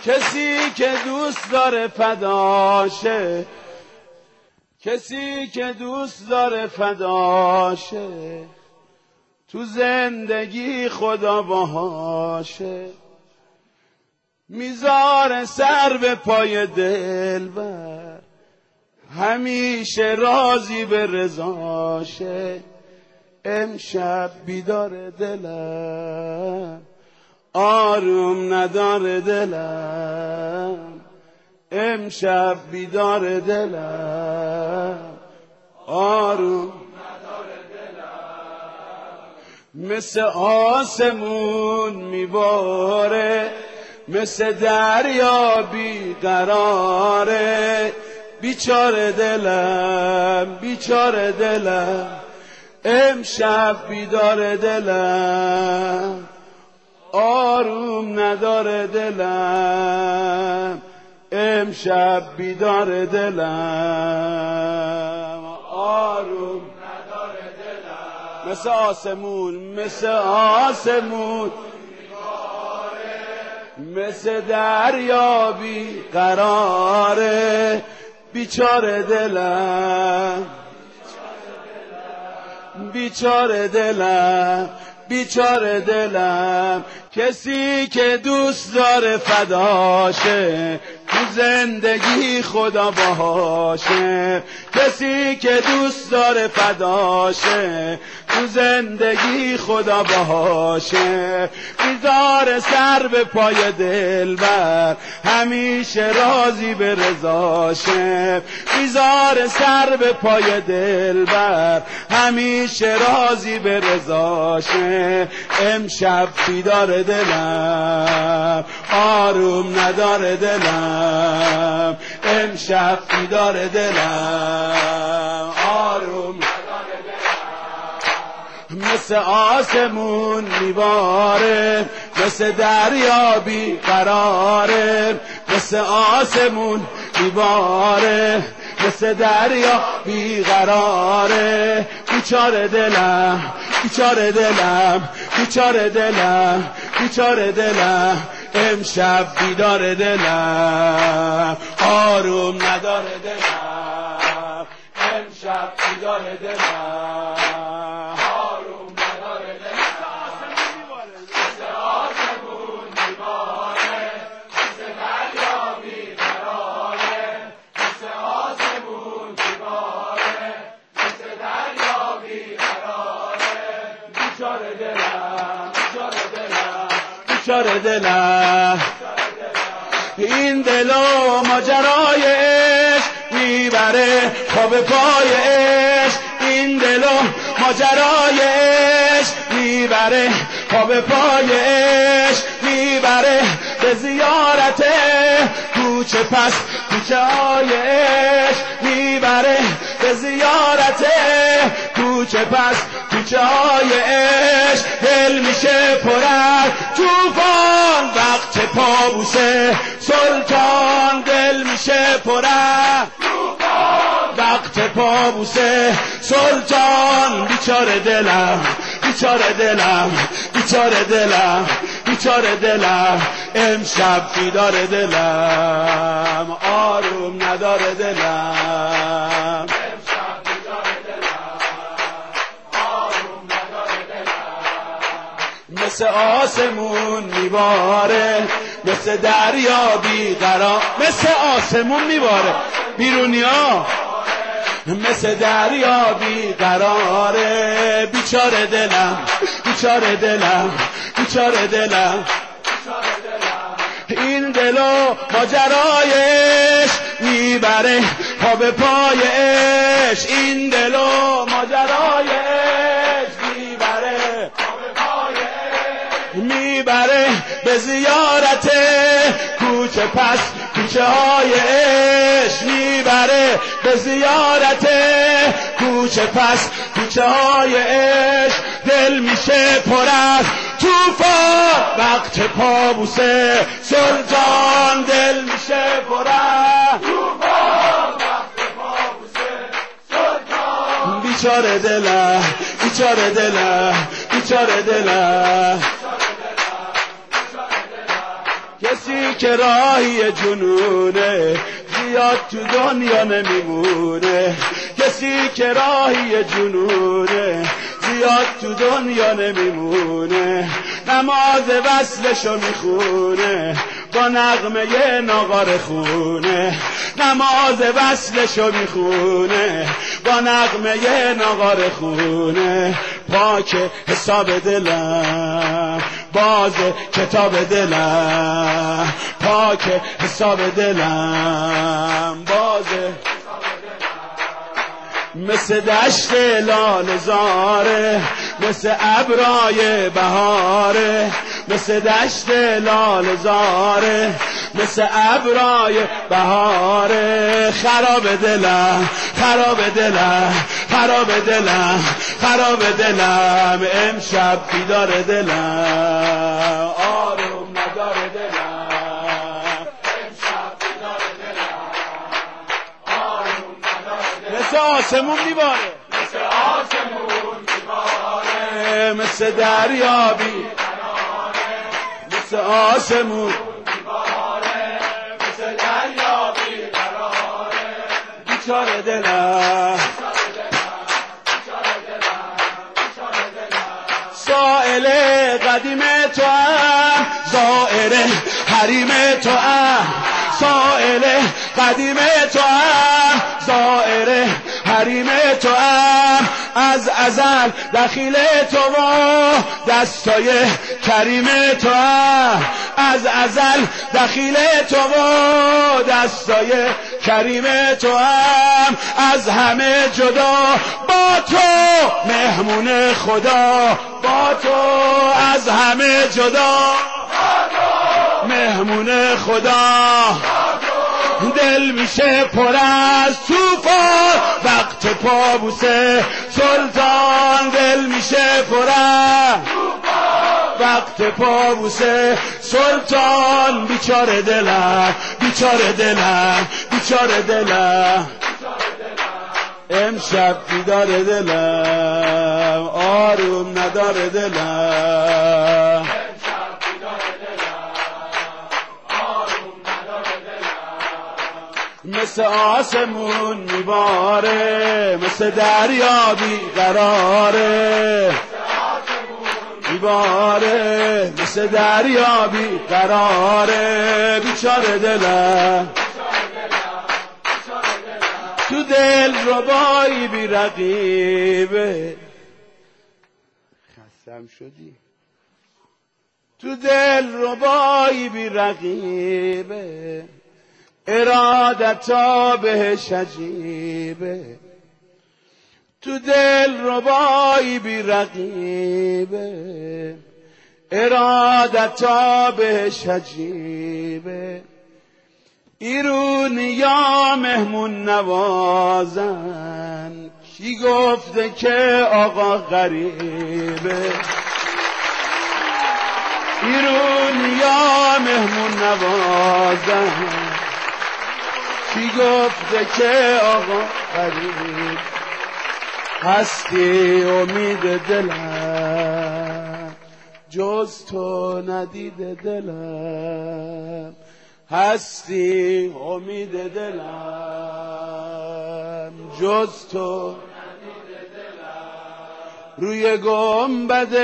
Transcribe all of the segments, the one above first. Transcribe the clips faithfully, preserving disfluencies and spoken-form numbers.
کسی که دوست داره فداشه، کسی که دوست داره فداشه، تو زندگی خدا باهاشه، میذاره سر به پای دلبر، همیشه راضی به رضاشه. امشب بیدار دلم، آروم نداره دلم، امشب بیدار دلم، آروم نداره دلم. مثل آسمون میباره، مثل دریا بیقراره، بیچاره دلم، بیچاره دلم، امشب بیدار دلم، آروم نداره دلم، امشب بیدار دلم، آروم نداره دلم. مثل آسمون، مثل آسمون مثل دریا بیقراره، بیچاره دلم، بیچاره دلم، بیچاره دلم. کسی که دوست داره فداشه، تو زندگی خدا باهاشه، کسی که دوست داره فداشه، تو زندگی خدا باهاشه، میذاره سر به پای دلبر، همیشه راضی به رضاشه، میذاره سر به پای دلبر، همیشه راضی به رضاشه. امشب بیدار دلم، آروم نداره دلم، امشب بیدار دلم، آروم نداره دلم. مثل آسمون میباره، مثل دریا بیقراره، مثل آسمون میباره، مثل دریا بیقراره، بیچاره دلم، بیچاره دلم، بیچاره دلم، بیچاره دلم، امشب بیدار دلم، آروم نداره دلم، امشب بیدار دلم، آروم نداره دلم. مثل آسمون میباره، مثل دریا بیقراره، مثل آسمون میباره، مثل دریا بیقراره، بیچاره دلم، بیچاره دلم، بیچاره دلم. این دل و ماجرای عشق میبره خواب پای عشق، این دل و ماجرای عشق میبره خواب پای عشق، میبره به زیارت کوچه پس کوچه های عشق، میبره به زیارت کوچه پس کوچه های عشق. دل میشه پر از طوفان وقت پابوسه سلطان، دل میشه پر از طوفان وقت پابوسه سلطان، بیچاره دلم، بیچاره دلم، بیچاره دلم، بیچاره دلم، امشب بیدار دلم، آروم نداره دلم، امشب بیدار دلم، آروم نداره دلم. مثل آسمون میباره، مثل دریا بیقرار، مثل آسمون میباره بیرونیا، مثل دریا بیقراره، بیچاره دلم، بیچاره دلم، بیچاره دلم. این دل و ماجرایش میبره پا به پایش، این دل و ماجرایش میبره پا به پایش، میبره به زیارت کوچه پس کوچه های عشق، میبره به زیارت کوچه پس کوچه های عشق. دل میشه پر از طوفان وقت پابوسه سلطان، دل میشه پر از طوفان وقت پابوسه سلطان، بیچاره دلم، بیچاره دلم، بیچاره دلم. کسی کسی که راهی جنونه زیاد تو دنیا نمیمونه، کسی که راهی جنونه زیاد تو دنیا نمیمونه، نماز وصلشو میخونه با نغمه ناقار خونه، نماز وصلشو میخونه با نغمه ناقار خونه، پاک حساب دلم باز کتاب دلم، پاک حساب دلم باز مثل دشت لاله زاره، مثل ابرای بهاره، مثل دشت لاله زاره، مثل ابرای بهاره، خراب دلم خراب دلم خراب دلم خراب دلم، امشب بیدار دلم آروم ندار دلم، امشب بیدار دلم آروم ندار دلم، مثل آسمون میباره مثل آسمون میباره، مثل دریا بی مثل آسمون میباره، مثل دریا بی قراره، بیچاره دلم سائل قدیم تو هم زائر حریم تو هم، سائل قدیم تو هم زائر حریم تو هم، از ازل دخیل تو و دستای کریم تو هم، از ازل دخیل تو و دستای کریم تو هم، از همه جدا با تو مهمون خدا، با تو از همه جدا مهمون خدا، دل میشه پر از توفان وقت پابوسه سلطان، دل میشه پر از وقت پابوسه سلطان، بیچاره دلم بیچاره دلم بیچاره دلم، امشب بیدار دلم آروم ندار دلم، مثل آسمون میباره، مثل دریا بیقراره میباره، مثل دریا بیقراره، بیچاره دلم تو دل ربایی بی رقیبه، خستم شدی تو دل ربایی بی رقیبه، ارادتا بهش عجیبه، تو دل ربایی بی رقیبه، ارادتا بهش عجیبه، ایرونی یا مهمون نوازن، کی گفته که آقا غریبه، ایرونی یا مهمون نوازن، کی گفته که آقا غریب، هستی امید دلم جز تو ندید دلم، هستی امید دلم جز تو ندید دلم، روی گنبد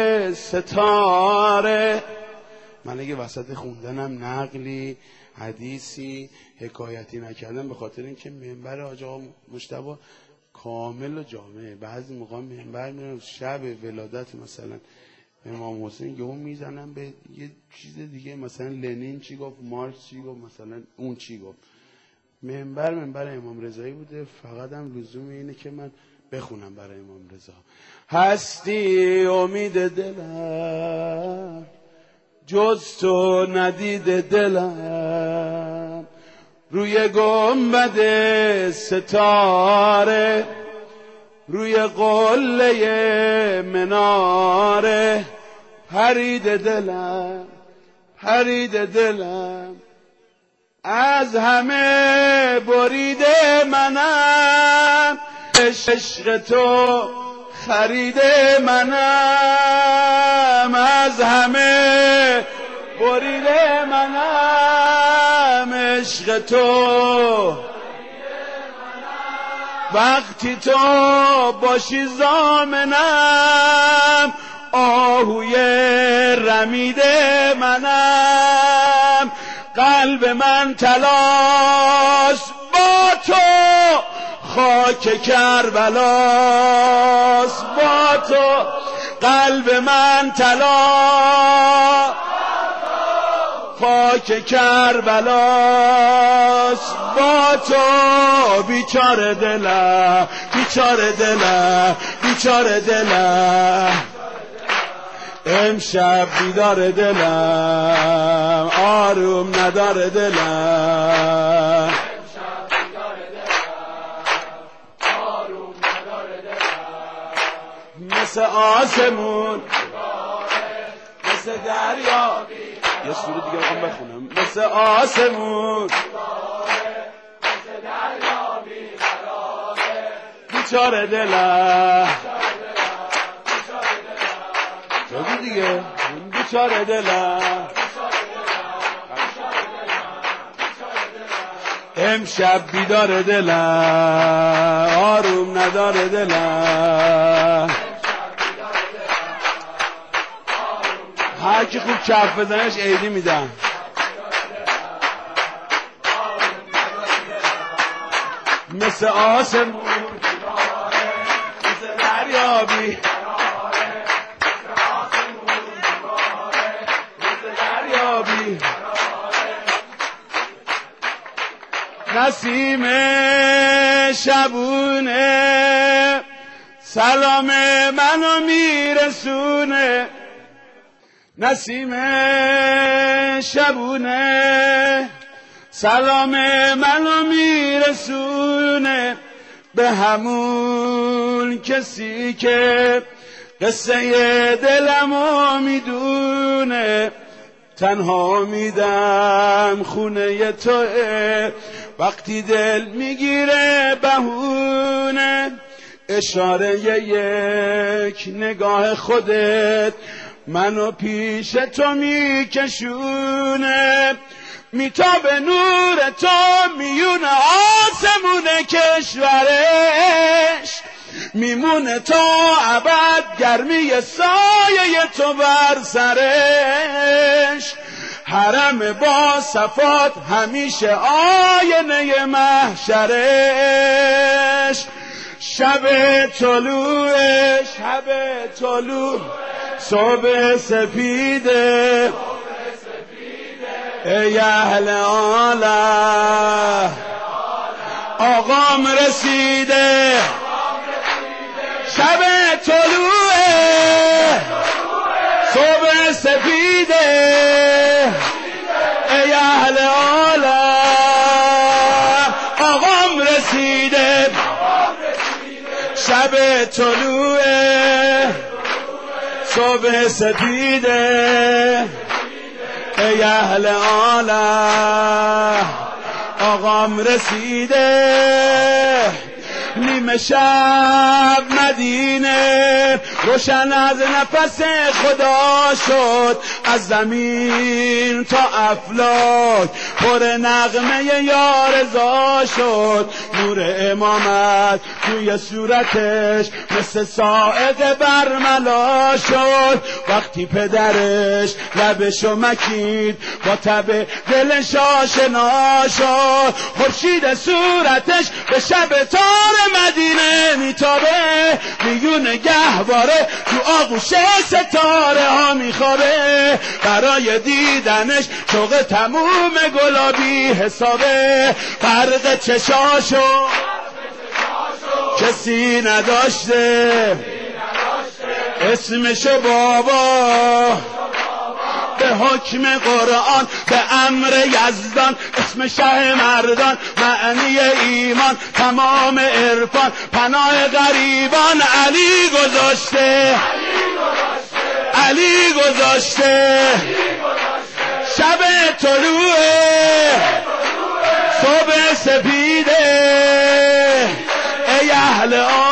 ستاره، من اگه وسط خوندنم نقلی حدیثی حکایتی نکردم به خاطر اینکه منبر حاج آقا مجتبی کامل و جامعه، بعضی موقع منبر میرم شب ولادت مثلا امام حسین یهو میزنم به یه چیز دیگه، مثلا لنین چی گفت، مارکس چی گفت، مثلا اون چی گفت، منبر منبر امام رضایی بوده، فقط هم لزوم اینه که من بخونم برای امام رضا، هستی امید دلم جز تو ندید دلم، روی گنبد ستاره، روی قله مناره، پرید دلم پرید دلم، از همه برید منم، عشق تو خرید منم، از همه بریده منم عشق تو، وقتی تو باشی ضامنم آهوی رمیده منم. قلب من تلاش با تو، خاک کربلاس با تو. قلب من تلاش خاک کربلاس با تو. بیچاره دلم بیچاره دلم بیچاره دلم، امشب بیدار دلم آروم نداره دلم. مثل آسمون مثل دریا، یه سوره دیگه بخوام بخونم. مثل آسمون بیچاره دلم، بگو دیگه بیچاره دلم. امشب بیدار دلم آروم نداره دلم. هر کی خوب کف بزنش عیدی میدم. مثل آسمون مثل دریابی، نسیم شبونه سلام منو میرسونه. نسیم شبونه سلام منو میرسونه به همون کسی که قصه دلمو میدونه. تنها میدم خونه توه وقتی دل میگیره بهونه. اشاره یک نگاه خودت منو پیش تو میکشونه. میتابه نور تو میون آسمونه کشورش، میمونه تا ابد گرمی سایه تو بر سرش. حرم با صفات همیشه آینه محشرش. شب طلوع شب طلوع صبح سپیده ای اهل عالم آقام رسیده. شب طلوع صبح سپیده ای اهل عالم آقام رسیده. شب طلوع صبح سپیده ای اهل عالم آقام رسیده. نیمه شب مدینه روشن از نفس خدا شد، از زمین تا افلاک پر نغمه یا رضا شد. نور امامت توی صورتش مثل صاعقه برملا شد. وقتی پدرش لبشو مکید با تب دلش آشنا شد. خورشید صورتش به شب تار مدینه میتابه، میون گهواره تو آغوش ستاره ها میخوابه. برای دیدنش شوق تموم گلابی حسابه. فرق چشاشو کسی نداشته، اسمشو بابا به حکم قرآن به امر یزدان. اسم شه مردان معنی ایمان تمام عرفان پناه غریبان. علی گذاشته علی گذاشته شب طلوع صبح سپیده ای اهل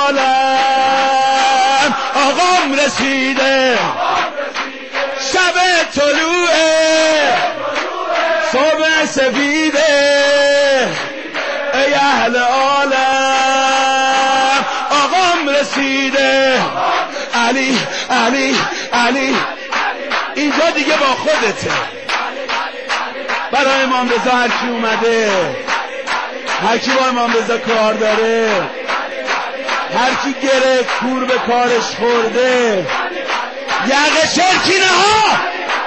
عالم آقام رسیده. شب طلوع سفیده ای اهل عالم آقام رسیده علی علی علی اینجا دیگه با خودته برای امام رضا هر کی اومده هر کی با امام رضا کار داره هر کی گره کور به کارش خورده یقه شرکی نها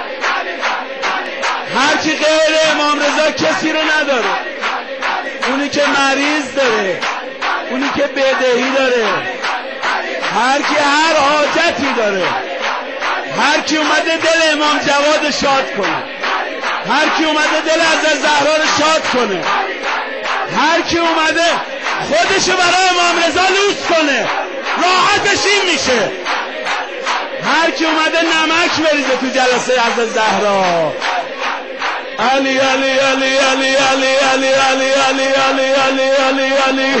هر کی غیر امام رضا کسی رو نداره اونی که مریض داره اونی که بدهی داره هر کی هر حاجتی داره هر کی اومده دل امام جواد شاد کنه هر کی اومده دل حضرت زهرا رو شاد کنه هر کی اومده خودشو برای امام رضا لوس کنه راحتش این میشه هر کی اومده نمک بریزه تو جلسه حضرت زهرا علی علی علی علی علی علی علی علی علی علی علی علی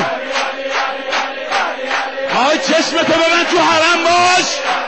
های چشمتو ببند تو حرم باش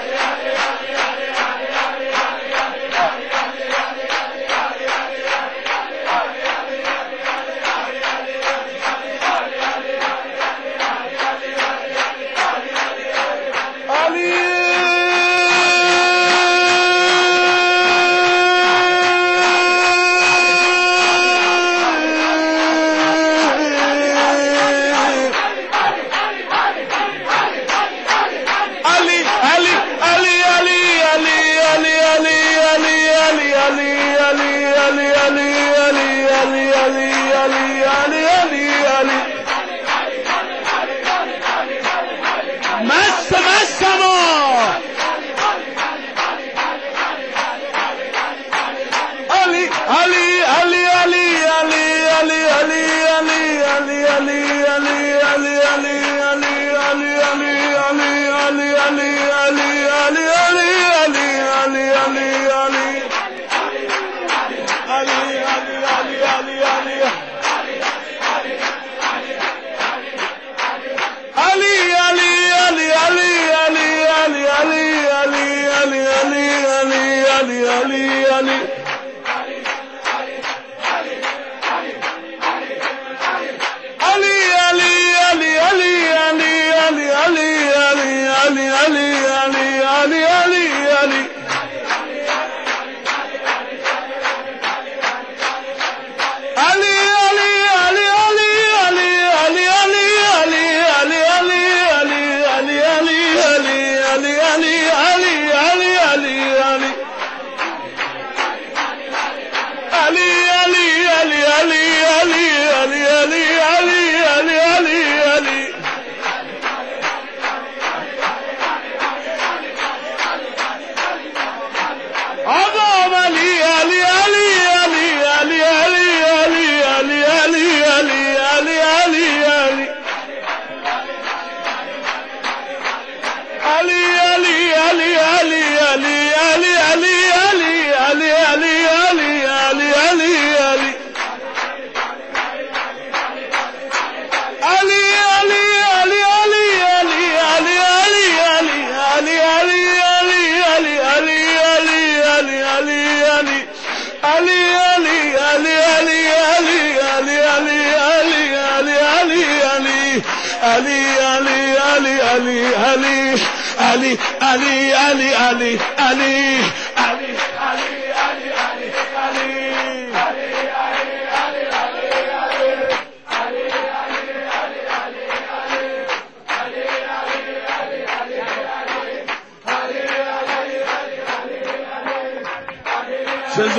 چه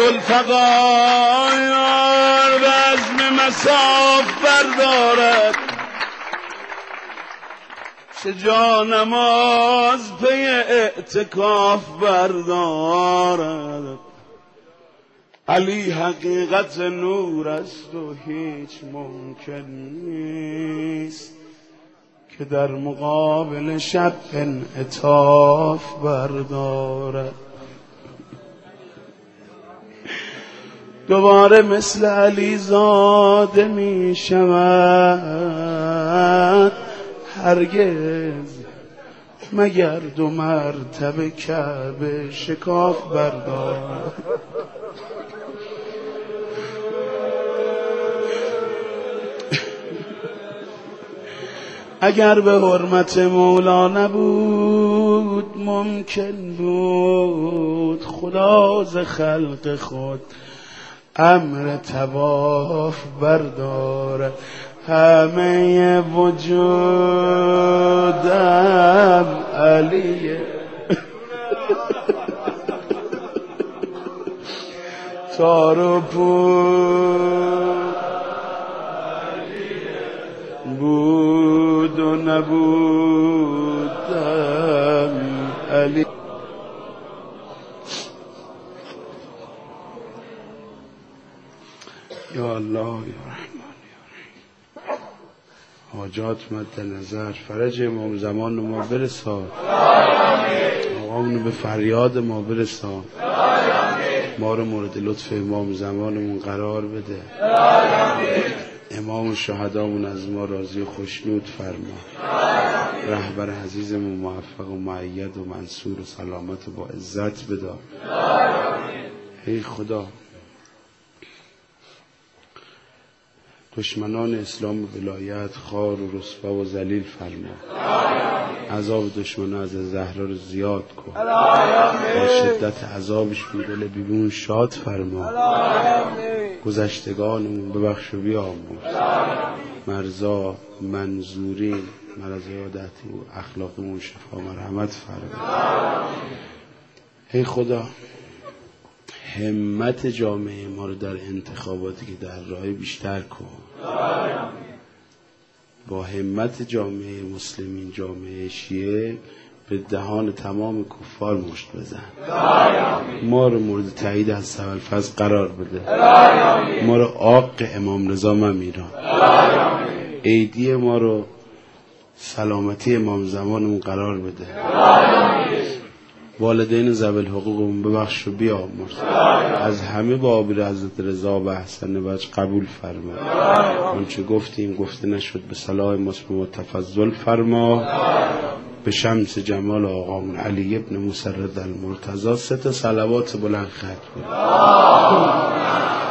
ذوالفقار بزم مصاف بردارد چه جانماز پی اعتکاف بردارد علی حقیقت نور است و هیچ ممکن نیست که در مقابل شب انعطاف بردارد دوباره مثل علی زاده می شود هرگز مگر دو مرتبه کعبه شکاف بردارد اگر به حرمت مولا نبود ممکن بود خدا ز خلق خود امر طواف بردارد. همه وجودم علیه تار و پود بود و نبودم علی. یا الله یا رحمان یا رحیم. حاجات مد نظر فرج امام زمان ما برسان، آقامونو به فریاد ما برسان، ما رو مورد لطف امام زمانمون قرار بده. امام شهدامون از ما راضی و خوشنود فرما. رهبر عزیزمون موفق و مؤید و منصور و سلامت و با عزت بدار. ای خدا دشمنان اسلام و ولایت خار و رسوا و ذلیل فرما. عذاب دشمنان از زهرا رو زیاد کن. با شدت عذابش دل بیمون شاد فرما. گذشتگانمون ببخش و بیامرز. مرزا منظورین مرض عادتی و اخلاقمون شفا مرحمت فرما. ای خدا همت جامعه ما رو در انتخاباتی که در راه بیشتر کن. با همت جامعه مسلمین جامعه شیعه به دهان تمام کفار مشت بزن. ما رو مورد تایید از ابوالفضل قرار بده. ما رو عاق امام رضا ممیران. عیدی ما رو سلامتی امام زمانمون قرار بده. والدین ذوی الحقوقمون ببخش و بیامرز. از همه با آبی حضرت رضا و احسن وجه قبول فرما. آنچه گفتیم گفته نشد به صلاح مسلم و تفضل فرما. به شمس جمال آقامون علی ابن مسرد المرتضی سه تا صلوات بلند ختم کن.